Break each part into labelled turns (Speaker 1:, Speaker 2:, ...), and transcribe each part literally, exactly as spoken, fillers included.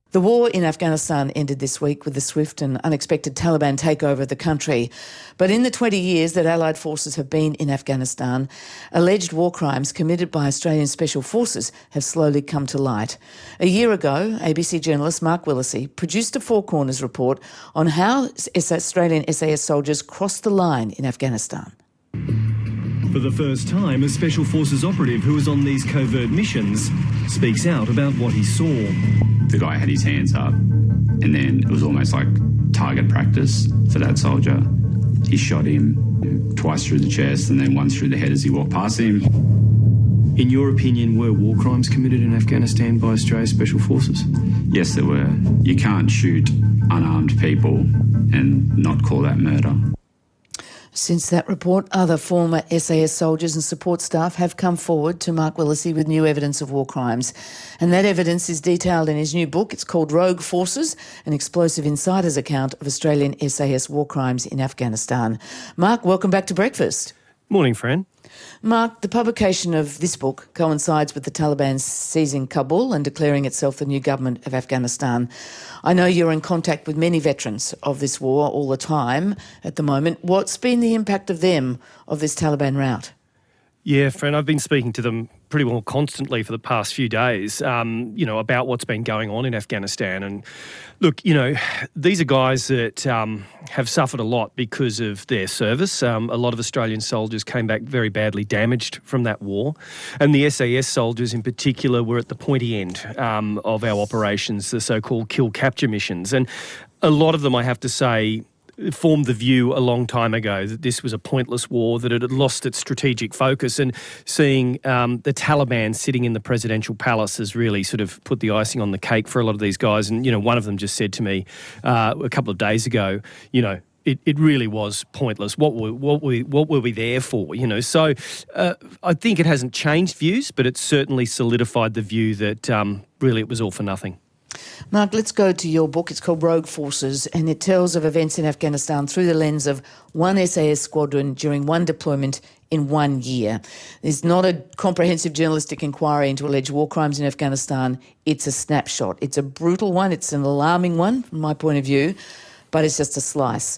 Speaker 1: The war in Afghanistan ended this week with the swift and unexpected Taliban takeover of the country. But in the twenty years that Allied forces have been in Afghanistan, alleged war crimes committed by Australian Special Forces have slowly come to light. A year ago, A B C journalist Mark Willesee produced a Four Corners report on how Australian S A S soldiers crossed the line in Afghanistan.
Speaker 2: For the first time, a Special Forces operative who was on these covert missions speaks out about what he saw.
Speaker 3: The guy had his hands up, and then it was almost like target practice for that soldier. He shot him twice through the chest and then once through the head as he walked past him.
Speaker 2: In your opinion, were war crimes committed in Afghanistan by Australia's Special Forces?
Speaker 3: Yes, there were. You can't shoot unarmed people and not call that murder.
Speaker 1: Since that report, other former S A S soldiers and support staff have come forward to Mark Willesee with new evidence of war crimes. And that evidence is detailed in his new book. It's called Rogue Forces, an explosive insider's account of Australian S A S war crimes in Afghanistan. Mark, welcome back to Breakfast.
Speaker 4: Morning, Fran.
Speaker 1: Mark, the publication of this book coincides with the Taliban seizing Kabul and declaring itself the new government of Afghanistan. I know you're in contact with many veterans of this war all the time at the moment. What's been the impact of them of this Taliban rout?
Speaker 4: Yeah, Fran, I've been speaking to them pretty well constantly for the past few days, um, you know, about what's been going on in Afghanistan. And look, you know, these are guys that um, have suffered a lot because of their service. Um, a lot of Australian soldiers came back very badly damaged from that war. And the S A S soldiers in particular were at the pointy end um, of our operations, the so-called kill-capture missions. And a lot of them, I have to say, formed the view a long time ago that this was a pointless war, that it had lost its strategic focus, and seeing um, the Taliban sitting in the presidential palace has really sort of put the icing on the cake for a lot of these guys. And, you know, one of them just said to me uh, a couple of days ago, you know, It, it really was pointless. What were, what, were, what were we there for? You know, so uh, I think it hasn't changed views, but it's certainly solidified the view that um, really it was all for nothing.
Speaker 1: Mark, let's go to your book. It's called Rogue Forces, and it tells of events in Afghanistan through the lens of one S A S squadron during one deployment in one year. It's not a comprehensive journalistic inquiry into alleged war crimes in Afghanistan. It's a snapshot. It's a brutal one. It's an alarming one from my point of view, but it's just a slice.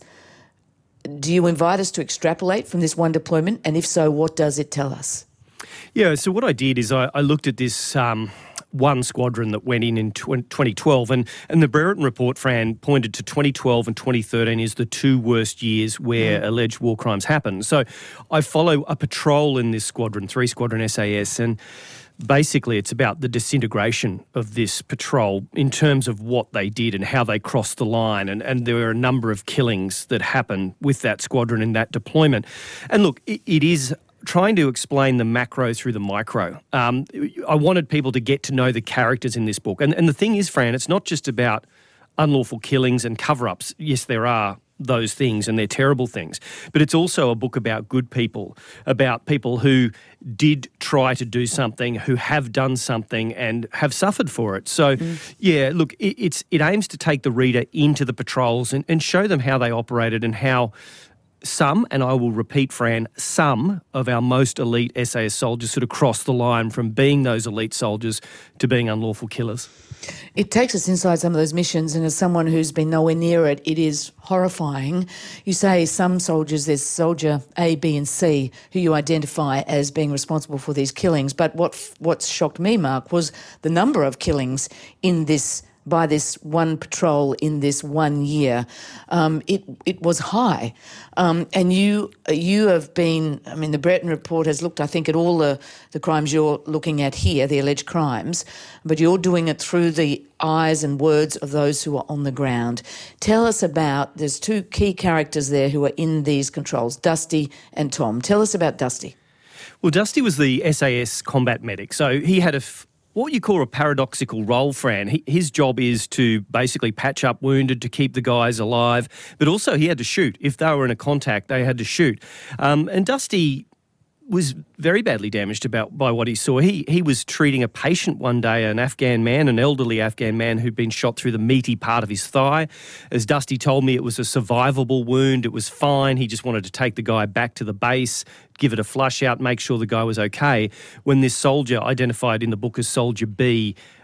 Speaker 1: Do you invite us to extrapolate from this one deployment? And if so, what does it tell us?
Speaker 4: Yeah, so what I did is I, I looked at this um, one squadron that went in in twenty twelve, and, and the Brereton report, Fran, pointed to twenty twelve and twenty thirteen as the two worst years where mm. alleged war crimes happened. So I follow a patrol in this squadron, three squadron S A S, and basically it's about the disintegration of this patrol in terms of what they did and how they crossed the line. And, and there were a number of killings that happened with that squadron in that deployment. And look, it, it is trying to explain the macro through the micro. Um, I wanted people to get to know the characters in this book. And, and the thing is, Fran, it's not just about unlawful killings and cover-ups. Yes, there are those things, and they're terrible things. But it's also a book about good people, about people who did try to do something, who have done something and have suffered for it. So, mm. yeah, look, it, it's it aims to take the reader into the patrols and, and show them how they operated and how some, and I will repeat, Fran, some of our most elite S A S soldiers sort of crossed the line from being those elite soldiers to being unlawful killers.
Speaker 1: It takes us inside some of those missions, and as someone who's been nowhere near it, it is horrifying. You say some soldiers, there's soldier A, B and C, who you identify as being responsible for these killings. But what what's shocked me, Mark, was the number of killings in this by this one patrol in this one year. Um, it it was high. Um, and you you have been, I mean, the Brereton report has looked, I think, at all the, the crimes you're looking at here, the alleged crimes, but you're doing it through the eyes and words of those who are on the ground. Tell us about, there's two key characters there who are in these controls, Dusty and Tom. Tell us about Dusty.
Speaker 4: Well, Dusty was the S A S combat medic, so he had a f- what you call a paradoxical role, Fran. He, his job is to basically patch up wounded, to keep the guys alive, but also he had to shoot. If they were in a contact, they had to shoot. Um, and Dusty was very badly damaged about by what he saw. He he was treating a patient one day, an Afghan man, an elderly Afghan man who'd been shot through the meaty part of his thigh. As Dusty told me, it was a survivable wound. It was fine. He just wanted to take the guy back to the base, give it a flush out, make sure the guy was okay. When this soldier, identified in the book as Soldier B,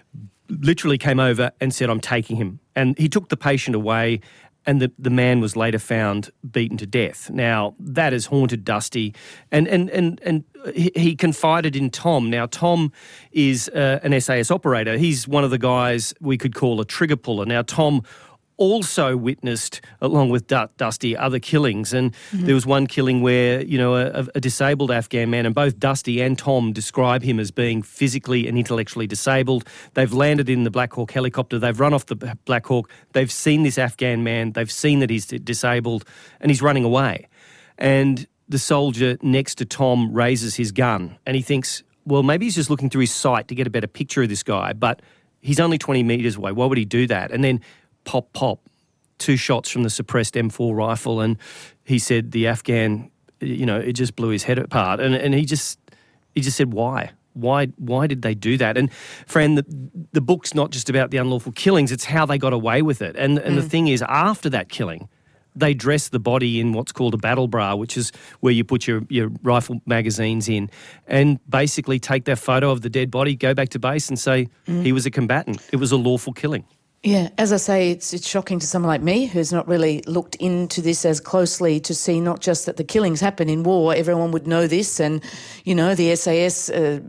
Speaker 4: literally came over and said, I'm taking him. And he took the patient away, and the, the man was later found beaten to death. Now, that has haunted Dusty, and and and, and he, he confided in Tom. Now, Tom is uh, an S A S operator. He's one of the guys we could call a trigger puller. Now, Tom also witnessed, along with Du- Dusty, other killings. And mm-hmm. there was one killing where, you know, a, a disabled Afghan man, and both Dusty and Tom describe him as being physically and intellectually disabled. They've landed in the Black Hawk helicopter. They've run off the Black Hawk. They've seen this Afghan man. They've seen that he's disabled, and he's running away. And the soldier next to Tom raises his gun, and he thinks, well, maybe he's just looking through his sight to get a better picture of this guy, but he's only twenty metres away. Why would he do that? And then pop, pop, two shots from the suppressed M four rifle, and he said the Afghan, you know, it just blew his head apart. And and he just he just said, why? Why why did they do that? And, Fran, the, the book's not just about the unlawful killings, it's how they got away with it. And, and mm. the thing is, after that killing, they dress the body in what's called a battle bra, which is where you put your, your rifle magazines in, and basically take that photo of the dead body, go back to base and say mm. he was a combatant. It was a lawful killing.
Speaker 1: Yeah, as I say, it's it's shocking to someone like me who's not really looked into this as closely to see not just that the killings happen in war, everyone would know this, and, you know, the S A S uh,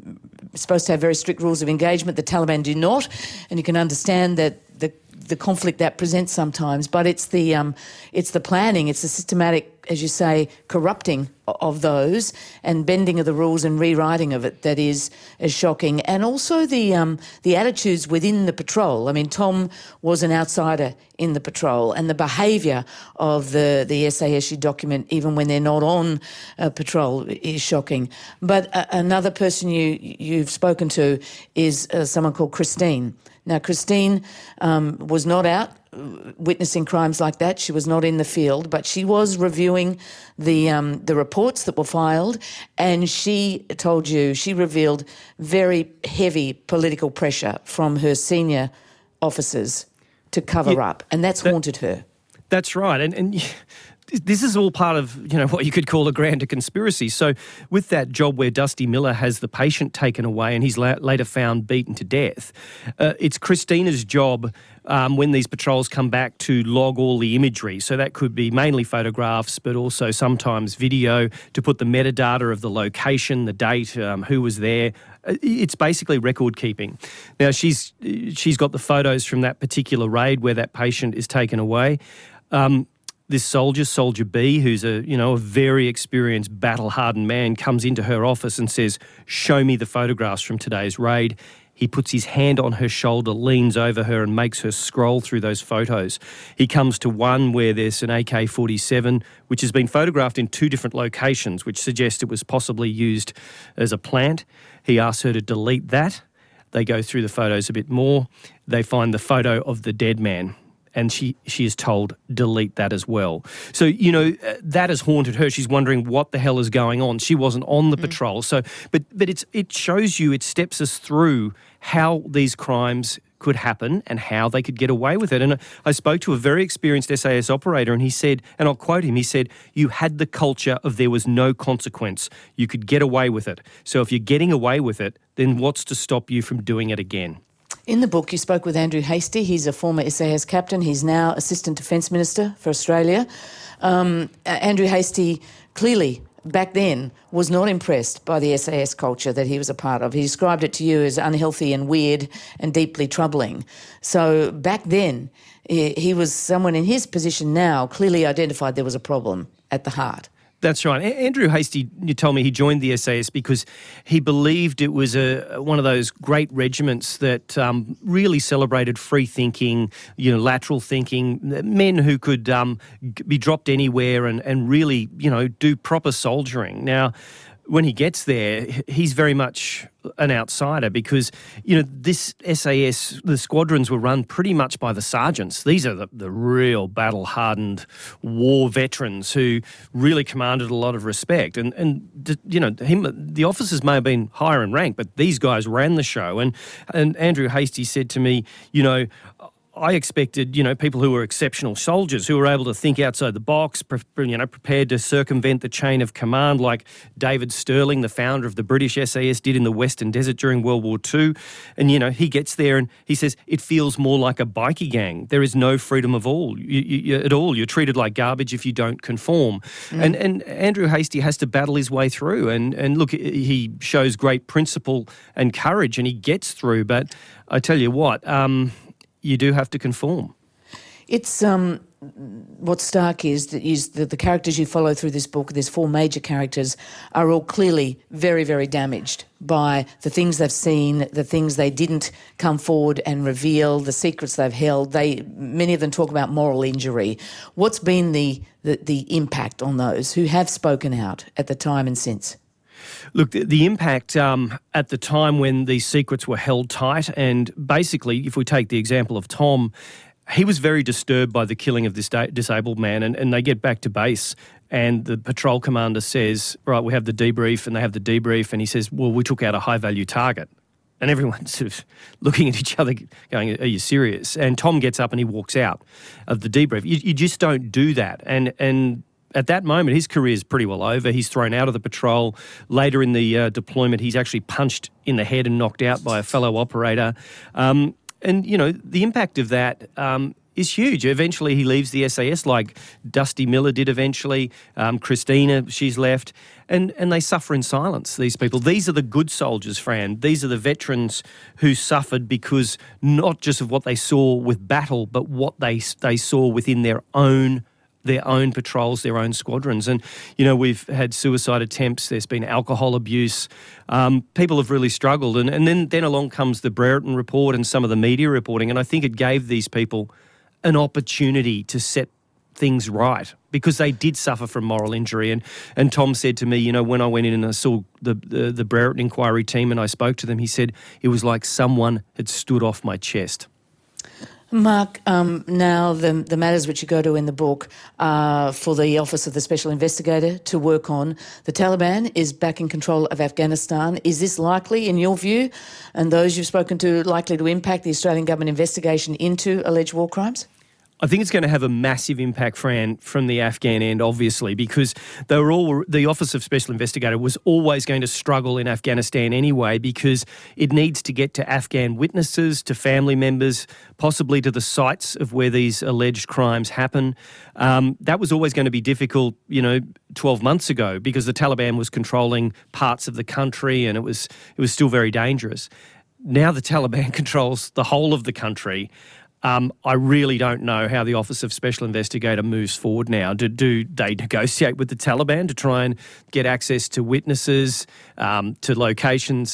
Speaker 1: is supposed to have very strict rules of engagement, the Taliban do not, and you can understand that the the conflict that presents sometimes, but it's the um, it's the planning, it's the systematic, as you say, corrupting of those and bending of the rules and rewriting of it that is as shocking, and also the um, the attitudes within the patrol. I mean, Tom was an outsider in the patrol, and the behaviour of the the S A S you document, even when they're not on uh, patrol, is shocking. But uh, another person you you've spoken to is uh, someone called Christine. Now, Christine um, was not out witnessing crimes like that. She was not in the field, but she was reviewing the um, the reports that were filed, and she told you, she revealed very heavy political pressure from her senior officers to cover
Speaker 4: yeah,
Speaker 1: up, and that's
Speaker 4: that,
Speaker 1: haunted her.
Speaker 4: That's right, and and. This is all part of, you know, what you could call a grander conspiracy. So with that job where Dusty Miller has the patient taken away and he's la- later found beaten to death, uh, it's Christina's job um, when these patrols come back to log all the imagery. So that could be mainly photographs, but also sometimes video, to put the metadata of the location, the date, um, who was there. It's basically record keeping. Now, she's she's got the photos from that particular raid where that patient is taken away. Um, This soldier, Soldier B, who's a, you know, a very experienced, battle-hardened man, comes into her office and says, show me the photographs from today's raid. He puts his hand on her shoulder, leans over her and makes her scroll through those photos. He comes to one where there's an A K forty-seven, which has been photographed in two different locations, which suggests it was possibly used as a plant. He asks her to delete that. They go through the photos a bit more. They find the photo of the dead man, and she, she is told, delete that as well. So, you know, that has haunted her. She's wondering what the hell is going on. She wasn't on the mm. patrol. So, but but it's it shows you, it steps us through how these crimes could happen and how they could get away with it. And I spoke to a very experienced S A S operator, and he said, and I'll quote him, he said, you had the culture of there was no consequence. You could get away with it. So if you're getting away with it, then what's to stop you from doing it again?
Speaker 1: In the book, you spoke with Andrew Hastie. He's a former S A S captain. He's now Assistant Defence Minister for Australia. Um, Andrew Hastie clearly, back then, was not impressed by the S A S culture that he was a part of. He described it to you as unhealthy and weird and deeply troubling. So back then, he, he was someone in his position now clearly identified there was a problem at the heart.
Speaker 4: That's right. A- Andrew Hastie, you told me he joined the S A S because he believed it was a one of those great regiments that um, really celebrated free thinking, you know, lateral thinking, men who could um, be dropped anywhere and, and really, you know, do proper soldiering. Now, when he gets there, he's very much an outsider because, you know, this S A S, the squadrons were run pretty much by the sergeants. These are the, the real battle-hardened war veterans who really commanded a lot of respect. And, and you know, him, the officers may have been higher in rank, but these guys ran the show. And, and Andrew Hastie said to me, you know, I expected, you know, people who were exceptional soldiers, who were able to think outside the box, pre- you know, prepared to circumvent the chain of command, like David Stirling, the founder of the British S A S, did in the Western Desert during World War Two. And, you know, he gets there and he says, it feels more like a bikie gang. There is no freedom of all, you, you, at all. You're treated like garbage if you don't conform. Mm. And and Andrew Hastie has to battle his way through. And, and look, he shows great principle and courage and he gets through. But I tell you what, um, you do have to conform.
Speaker 1: It's um, what's stark is that is the, the characters you follow through this book, there's four major characters, are all clearly very, very damaged by the things they've seen, the things they didn't come forward and reveal, the secrets they've held. They many of them talk about moral injury. What's been the, the, the impact on those who have spoken out at the time and since?
Speaker 4: Look, the, the impact um, at the time when these secrets were held tight, and basically, if we take the example of Tom, he was very disturbed by the killing of this da- disabled man, and, and they get back to base, and the patrol commander says, right, we have the debrief, and they have the debrief, and he says, well, we took out a high-value target. And everyone's sort of looking at each other going, are you serious? And Tom gets up and he walks out of the debrief. You, you just don't do that. And and at that moment, his career is pretty well over. He's thrown out of the patrol. Later in the uh, deployment, he's actually punched in the head and knocked out by a fellow operator. Um, and, you know, the impact of that um, is huge. Eventually, he leaves the S A S like Dusty Miller did eventually. Um, Christina, she's left. And, and they suffer in silence, these people. These are the good soldiers, Fran. These are the veterans who suffered because not just of what they saw with battle, but what they they saw within their own their own patrols, their own squadrons. And, you know, we've had suicide attempts, there's been alcohol abuse. Um, people have really struggled. And, and then, then along comes the Brereton report and some of the media reporting. And I think it gave these people an opportunity to set things right because they did suffer from moral injury. And and Tom said to me, you know, when I went in and I saw the, the, the Brereton inquiry team and I spoke to them, he said it was like someone had stood off my chest.
Speaker 1: Mark, um, now the, the matters which you go to in the book are for the Office of the Special Investigator to work on. The Taliban is back in control of Afghanistan. Is this likely, in your view, and those you've spoken to, likely to impact the Australian government investigation into alleged war crimes?
Speaker 4: I think it's going to have a massive impact, Fran, from the Afghan end, obviously, because they were all the Office of Special Investigator was always going to struggle in Afghanistan anyway, because it needs to get to Afghan witnesses, to family members, possibly to the sites of where these alleged crimes happen. Um, that was always going to be difficult, you know, twelve months ago, because the Taliban was controlling parts of the country, and it was it was still very dangerous. Now the Taliban controls the whole of the country. Um, I really don't know how the Office of Special Investigator moves forward now. Do, do they negotiate with the Taliban to try and get access to witnesses, um, to locations?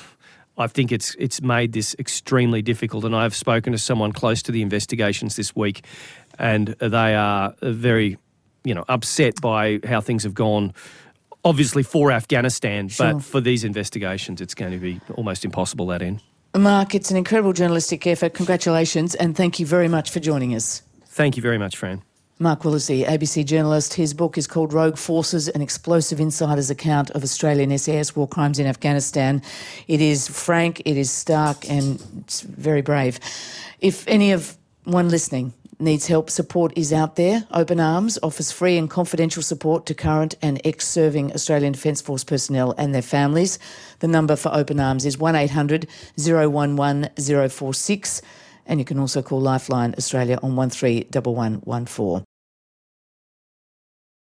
Speaker 4: I think it's it's made this extremely difficult, and I've spoken to someone close to the investigations this week, and they are very, you know, upset by how things have gone. Obviously for Afghanistan,
Speaker 1: sure.
Speaker 4: But for these investigations, it's going to be almost impossible that end.
Speaker 1: Mark, it's an incredible journalistic effort. Congratulations, and thank you very much for joining us.
Speaker 4: Thank you very much, Fran.
Speaker 1: Mark Willesee, A B C journalist. His book is called Rogue Forces, an explosive insider's account of Australian S A S war crimes in Afghanistan. It is frank, it is stark, and it's very brave. If any of one listening needs help, support is out there. Open Arms offers free and confidential support to current and ex-serving Australian Defence Force personnel and their families. The number for Open Arms is one eight hundred, oh one one, oh four six, and you can also call Lifeline Australia on one three one one one four.